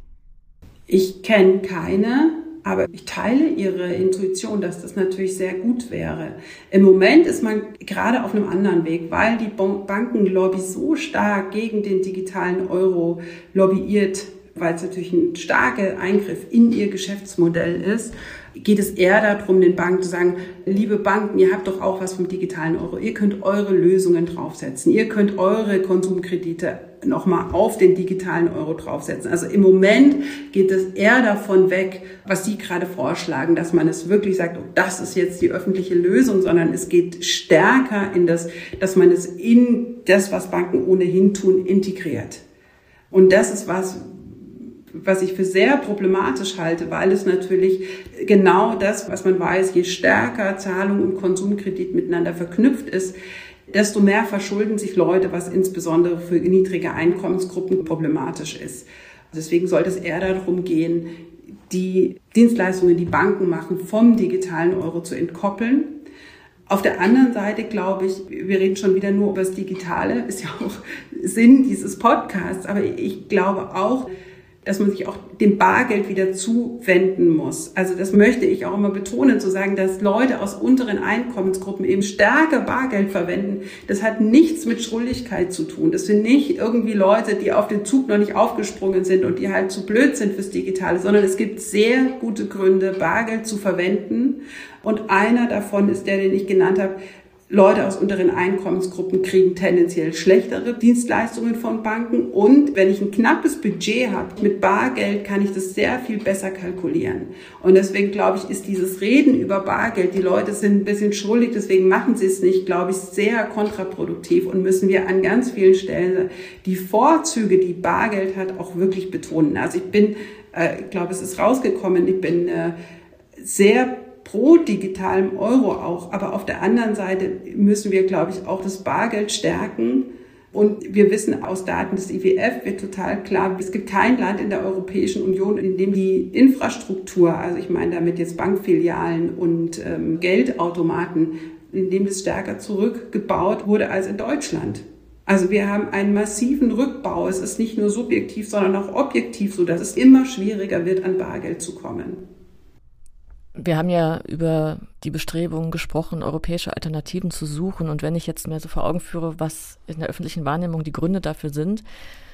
Ich kenne keine, aber ich teile Ihre Intuition, dass das natürlich sehr gut wäre. Im Moment ist man gerade auf einem anderen Weg, weil die Bankenlobby so stark gegen den digitalen Euro lobbyiert, weil es natürlich ein starker Eingriff in ihr Geschäftsmodell ist, geht es eher darum, den Banken zu sagen, liebe Banken, ihr habt doch auch was vom digitalen Euro. Ihr könnt eure Lösungen draufsetzen. Ihr könnt eure Konsumkredite nochmal auf den digitalen Euro draufsetzen. Also im Moment geht es eher davon weg, was Sie gerade vorschlagen, dass man es wirklich sagt, oh, das ist jetzt die öffentliche Lösung, sondern es geht stärker in das, dass man es in das, was Banken ohnehin tun, integriert. Und das ist was, was ich für sehr problematisch halte, weil es natürlich genau das, was man weiß, je stärker Zahlung und Konsumkredit miteinander verknüpft ist, desto mehr verschulden sich Leute, was insbesondere für niedrige Einkommensgruppen problematisch ist. Deswegen sollte es eher darum gehen, die Dienstleistungen, die Banken machen, vom digitalen Euro zu entkoppeln. Auf der anderen Seite glaube ich, wir reden schon wieder nur über das Digitale, ist ja auch Sinn dieses Podcasts, aber ich glaube auch, dass man sich auch dem Bargeld wieder zuwenden muss. Also das möchte ich auch immer betonen, zu sagen, dass Leute aus unteren Einkommensgruppen eben stärker Bargeld verwenden. Das hat nichts mit Schuldigkeit zu tun. Das sind nicht irgendwie Leute, die auf den Zug noch nicht aufgesprungen sind und die halt zu blöd sind fürs Digitale, sondern es gibt sehr gute Gründe, Bargeld zu verwenden. Und einer davon ist der, den ich genannt habe. Leute aus unteren Einkommensgruppen kriegen tendenziell schlechtere Dienstleistungen von Banken. Und wenn ich ein knappes Budget habe, mit Bargeld kann ich das sehr viel besser kalkulieren. Und deswegen glaube ich, ist dieses Reden über Bargeld, die Leute sind ein bisschen schuldig, deswegen machen sie es nicht, glaube ich, sehr kontraproduktiv. Und müssen wir an ganz vielen Stellen die Vorzüge, die Bargeld hat, auch wirklich betonen. Also ich bin, äh, ich glaube, es ist rausgekommen, ich bin äh, sehr pro digitalem Euro auch. Aber auf der anderen Seite müssen wir, glaube ich, auch das Bargeld stärken. Und wir wissen aus Daten des I W F wird total klar, es gibt kein Land in der Europäischen Union, in dem die Infrastruktur, also ich meine damit jetzt Bankfilialen und ähm, Geldautomaten, in dem das stärker zurückgebaut wurde als in Deutschland. Also wir haben einen massiven Rückbau. Es ist nicht nur subjektiv, sondern auch objektiv so, dass es immer schwieriger wird, an Bargeld zu kommen. Wir haben ja über die Bestrebungen gesprochen, europäische Alternativen zu suchen. Und wenn ich jetzt mir so vor Augen führe, was in der öffentlichen Wahrnehmung die Gründe dafür sind,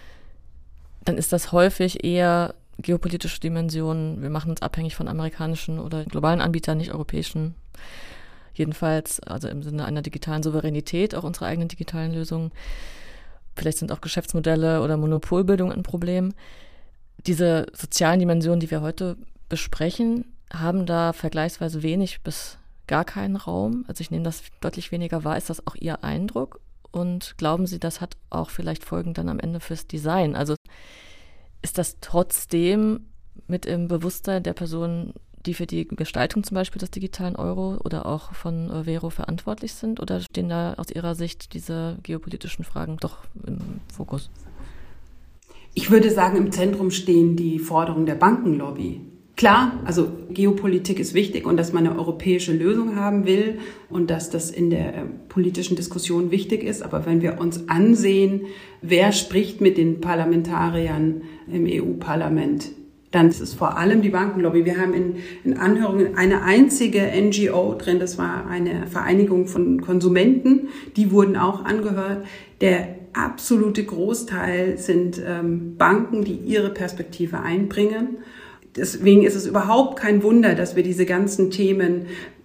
dann ist das häufig eher geopolitische Dimensionen. Wir machen uns abhängig von amerikanischen oder globalen Anbietern, nicht europäischen. Jedenfalls, also im Sinne einer digitalen Souveränität, auch unsere eigenen digitalen Lösungen. Vielleicht sind auch Geschäftsmodelle oder Monopolbildung ein Problem. Diese sozialen Dimensionen, die wir heute besprechen, haben da vergleichsweise wenig bis gar keinen Raum. Also ich nehme das deutlich weniger wahr. Ist das auch Ihr Eindruck? Und glauben Sie, das hat auch vielleicht Folgen dann am Ende fürs Design? Also ist das trotzdem mit im Bewusstsein der Personen, die für die Gestaltung zum Beispiel des digitalen Euro oder auch von Vero verantwortlich sind? Oder stehen da aus Ihrer Sicht diese geopolitischen Fragen doch im Fokus? Ich würde sagen, im Zentrum stehen die Forderungen der Bankenlobby. Klar, also Geopolitik ist wichtig und dass man eine europäische Lösung haben will und dass das in der äh, politischen Diskussion wichtig ist. Aber wenn wir uns ansehen, wer spricht mit den Parlamentariern im E U-Parlament, dann ist es vor allem die Bankenlobby. Wir haben in, in Anhörungen eine einzige N G O drin, das war eine Vereinigung von Konsumenten, die wurden auch angehört. Der absolute Großteil sind ähm, Banken, die ihre Perspektive einbringen. Deswegen ist es überhaupt kein Wunder, dass wir diese ganzen Themen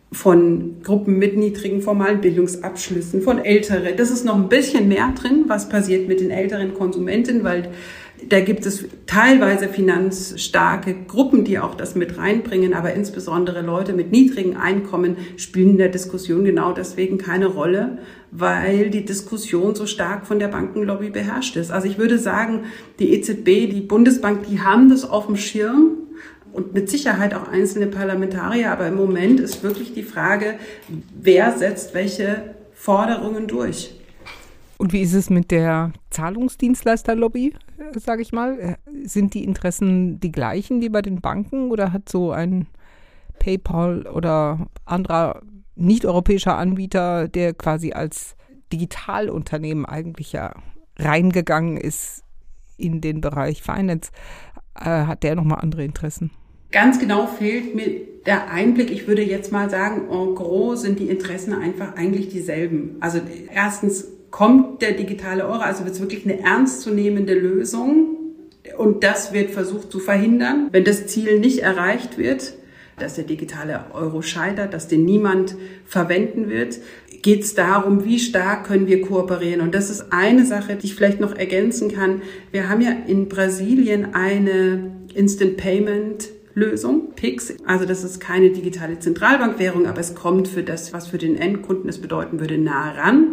von Gruppen mit niedrigen formalen Bildungsabschlüssen, von Älteren, das ist noch ein bisschen mehr drin, was passiert mit den älteren Konsumenten, weil da gibt es teilweise finanzstarke Gruppen, die auch das mit reinbringen, aber insbesondere Leute mit niedrigen Einkommen spielen in der Diskussion genau deswegen keine Rolle, weil die Diskussion so stark von der Bankenlobby beherrscht ist. Also ich würde sagen, die E Z B, die Bundesbank, die haben das auf dem Schirm. Und mit Sicherheit auch einzelne Parlamentarier, aber im Moment ist wirklich die Frage, wer setzt welche Forderungen durch. Und wie ist es mit der Zahlungsdienstleisterlobby, sage ich mal? Sind die Interessen die gleichen wie bei den Banken oder hat so ein PayPal oder anderer nicht-europäischer Anbieter, der quasi als Digitalunternehmen eigentlich ja reingegangen ist in den Bereich Finance, äh, hat der nochmal andere Interessen? Ganz genau fehlt mir der Einblick. Ich würde jetzt mal sagen, en gros sind die Interessen einfach eigentlich dieselben. Also erstens kommt der digitale Euro, also wird es wirklich eine ernstzunehmende Lösung. Und das wird versucht zu verhindern. Wenn das Ziel nicht erreicht wird, dass der digitale Euro scheitert, dass den niemand verwenden wird, geht es darum, wie stark können wir kooperieren. Und das ist eine Sache, die ich vielleicht noch ergänzen kann. Wir haben ja in Brasilien eine Instant Payment Lösung, P I X. Also das ist keine digitale Zentralbankwährung, aber es kommt für das, was für den Endkunden es bedeuten würde, nah ran.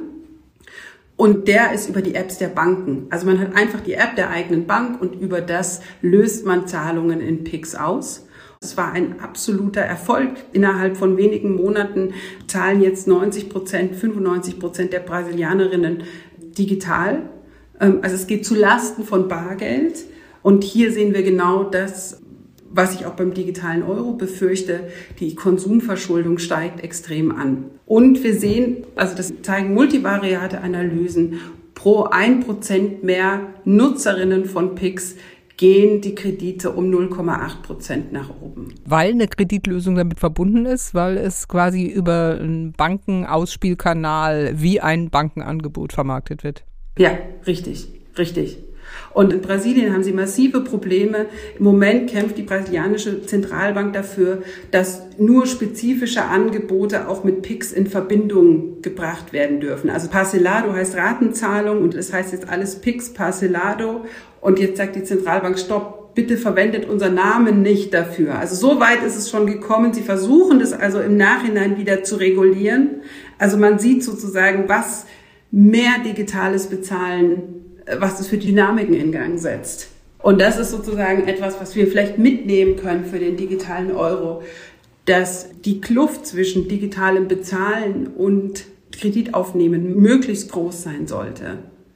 Und der ist über die Apps der Banken. Also man hat einfach die App der eigenen Bank und über das löst man Zahlungen in P I X aus. Es war ein absoluter Erfolg. Innerhalb von wenigen Monaten zahlen jetzt neunzig Prozent, fünfundneunzig Prozent der Brasilianerinnen digital. Also es geht zu Lasten von Bargeld. Und hier sehen wir genau das, was ich auch beim digitalen Euro befürchte, die Konsumverschuldung steigt extrem an. Und wir sehen, also das zeigen multivariate Analysen, pro ein Prozent mehr Nutzerinnen von P I X gehen die Kredite um null Komma acht Prozent nach oben. Weil eine Kreditlösung damit verbunden ist, weil es quasi über einen Bankenausspielkanal wie ein Bankenangebot vermarktet wird. Ja, richtig, richtig. Und in Brasilien haben sie massive Probleme. Im Moment kämpft die brasilianische Zentralbank dafür, dass nur spezifische Angebote auch mit P I X in Verbindung gebracht werden dürfen. Also Parcelado heißt Ratenzahlung und das heißt jetzt alles P I X Parcelado. Und jetzt sagt die Zentralbank, stopp, bitte verwendet unseren Namen nicht dafür. Also so weit ist es schon gekommen. Sie versuchen das also im Nachhinein wieder zu regulieren. Also man sieht sozusagen, was mehr digitales Bezahlen, was das für Dynamiken in Gang setzt. Und das ist sozusagen etwas, was wir vielleicht mitnehmen können für den digitalen Euro, dass die Kluft zwischen digitalem Bezahlen und Kreditaufnehmen möglichst groß sein sollte.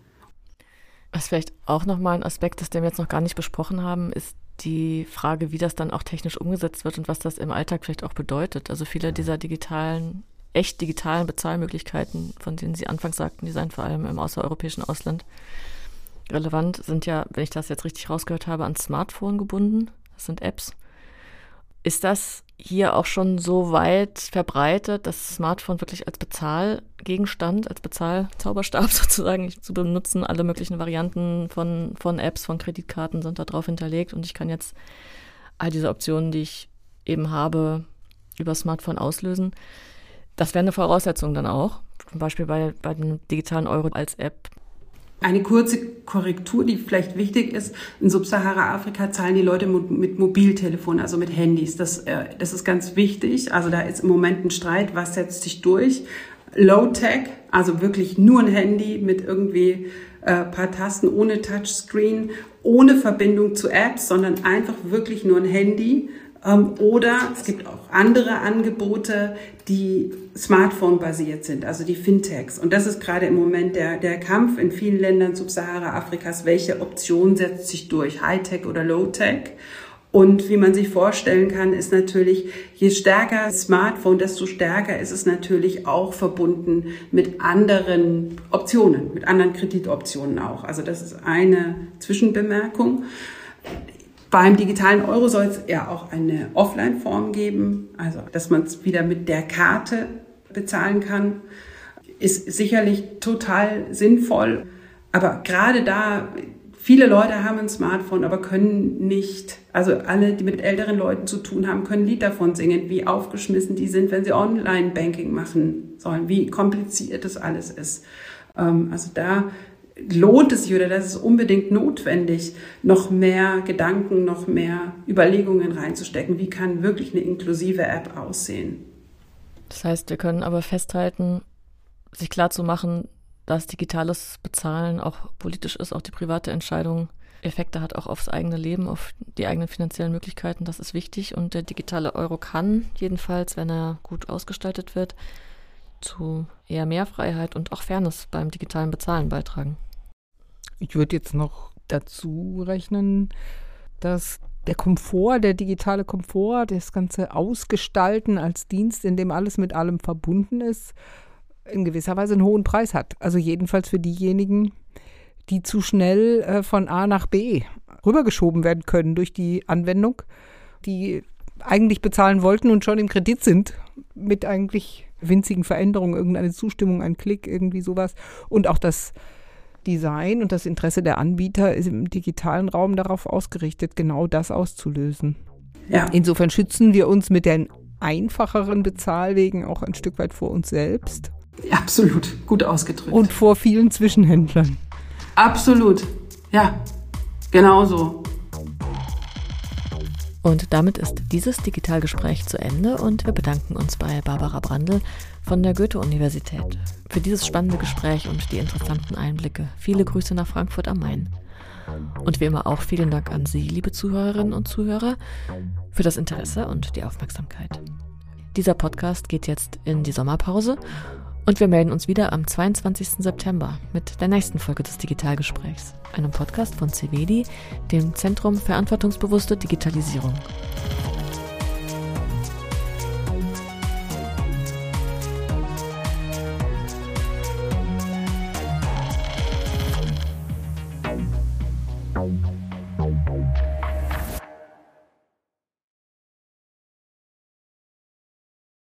Was vielleicht auch nochmal ein Aspekt ist, den wir jetzt noch gar nicht besprochen haben, ist die Frage, wie das dann auch technisch umgesetzt wird und was das im Alltag vielleicht auch bedeutet. Also viele dieser digitalen, echt digitalen Bezahlmöglichkeiten, von denen Sie anfangs sagten, die seien vor allem im außereuropäischen Ausland relevant, sind ja, wenn ich das jetzt richtig rausgehört habe, ans Smartphone gebunden. Das sind Apps. Ist das hier auch schon so weit verbreitet, das Smartphone wirklich als Bezahlgegenstand, als Bezahlzauberstab sozusagen zu benutzen? Alle möglichen Varianten von, von Apps, von Kreditkarten sind da drauf hinterlegt und ich kann jetzt all diese Optionen, die ich eben habe, über das Smartphone auslösen. Das wäre eine Voraussetzung dann auch, zum Beispiel bei, bei dem digitalen Euro als App. Eine kurze Korrektur, die vielleicht wichtig ist. In Subsahara-Afrika zahlen die Leute mit Mobiltelefon, also mit Handys. Das, das ist ganz wichtig. Also da ist im Moment ein Streit, was setzt sich durch. Low-Tech, also wirklich nur ein Handy mit irgendwie äh, paar Tasten ohne Touchscreen, ohne Verbindung zu Apps, sondern einfach wirklich nur ein Handy. Oder es gibt auch andere Angebote, die Smartphone-basiert sind, also die Fintechs. Und das ist gerade im Moment der, der Kampf in vielen Ländern Subsahara-Afrikas. Welche Option setzt sich durch, Hightech oder Low-Tech? Und wie man sich vorstellen kann, ist natürlich, je stärker das Smartphone, desto stärker ist es natürlich auch verbunden mit anderen Optionen, mit anderen Kreditoptionen auch. Also das ist eine Zwischenbemerkung. Beim digitalen Euro soll es ja auch eine Offline-Form geben, also dass man es wieder mit der Karte bezahlen kann, ist sicherlich total sinnvoll. Aber gerade da, viele Leute haben ein Smartphone, aber können nicht, also alle, die mit älteren Leuten zu tun haben, können ein Lied davon singen, wie aufgeschmissen die sind, wenn sie Online-Banking machen sollen, wie kompliziert das alles ist. Also da lohnt es sich oder das ist unbedingt notwendig, noch mehr Gedanken, noch mehr Überlegungen reinzustecken. Wie kann wirklich eine inklusive App aussehen? Das heißt, wir können aber festhalten, sich klar zu machen, dass digitales Bezahlen auch politisch ist, auch die private Entscheidung Effekte hat, auch aufs eigene Leben, auf die eigenen finanziellen Möglichkeiten. Das ist wichtig und der digitale Euro kann jedenfalls, wenn er gut ausgestaltet wird, zu eher mehr Freiheit und auch Fairness beim digitalen Bezahlen beitragen. Ich würde jetzt noch dazu rechnen, dass der Komfort, der digitale Komfort, das ganze Ausgestalten als Dienst, in dem alles mit allem verbunden ist, in gewisser Weise einen hohen Preis hat. Also jedenfalls für diejenigen, die zu schnell äh, von A nach B rübergeschoben werden können durch die Anwendung, die eigentlich bezahlen wollten und schon im Kredit sind, mit eigentlich winzigen Veränderungen, irgendeine Zustimmung, ein Klick, irgendwie sowas. Und auch das Design und das Interesse der Anbieter ist im digitalen Raum darauf ausgerichtet, genau das auszulösen. Ja. Insofern schützen wir uns mit den einfacheren Bezahlwegen auch ein Stück weit vor uns selbst. Absolut, gut ausgedrückt. Und vor vielen Zwischenhändlern. Absolut, ja, genau so. Und damit ist dieses Digitalgespräch zu Ende und wir bedanken uns bei Barbara Brandl von der Goethe-Universität für dieses spannende Gespräch und die interessanten Einblicke. Viele Grüße nach Frankfurt am Main. Und wie immer auch vielen Dank an Sie, liebe Zuhörerinnen und Zuhörer, für das Interesse und die Aufmerksamkeit. Dieser Podcast geht jetzt in die Sommerpause Und wir melden uns wieder am zweiundzwanzigsten September mit der nächsten Folge des Digitalgesprächs, einem Podcast von CEVEDI, dem Zentrum Verantwortungsbewusste Digitalisierung.